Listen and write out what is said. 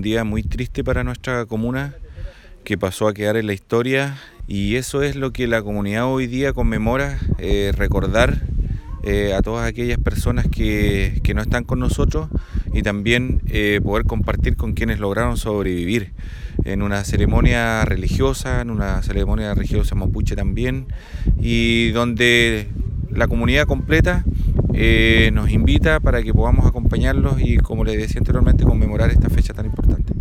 día muy triste para nuestra comuna, que pasó a quedar en la historia, y eso es lo que la comunidad hoy día conmemora, recordar a todas aquellas personas que no están con nosotros, y también poder compartir con quienes lograron sobrevivir en una ceremonia religiosa mapuche también, y donde la comunidad completa nos invita para que podamos acompañarlos y, como les decía anteriormente, conmemorar esta fecha tan importante.